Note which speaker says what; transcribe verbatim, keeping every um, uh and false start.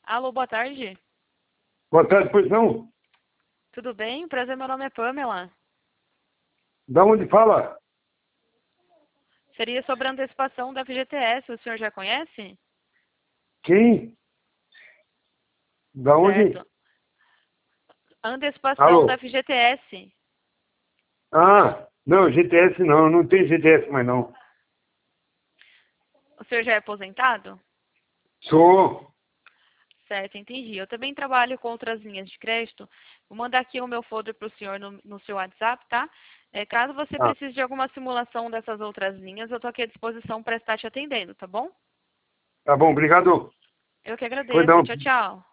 Speaker 1: Alô, boa tarde.
Speaker 2: Boa tarde, pois não?
Speaker 1: Tudo bem? Prazer, meu nome é Pamela.
Speaker 2: Da onde fala?
Speaker 1: Seria sobre a antecipação da F G T S. O senhor já conhece?
Speaker 2: Quem? Da onde?
Speaker 1: Certo. Antecipação da
Speaker 2: Alô?
Speaker 1: F G T S.
Speaker 2: Ah, não, G T S não, não tem G T S mais não.
Speaker 1: O senhor já é aposentado?
Speaker 2: Sou.
Speaker 1: Certo, entendi. Eu também trabalho com outras linhas de crédito. Vou mandar aqui o meu folder para o senhor no, no seu WhatsApp, tá? É, caso você
Speaker 2: Ah,
Speaker 1: precise de alguma simulação dessas outras linhas, eu estou aqui à disposição para estar te atendendo, tá bom?
Speaker 2: tá bom, obrigado.
Speaker 1: Eu que
Speaker 2: Pois
Speaker 1: agradeço.
Speaker 2: não.
Speaker 1: Tchau, tchau.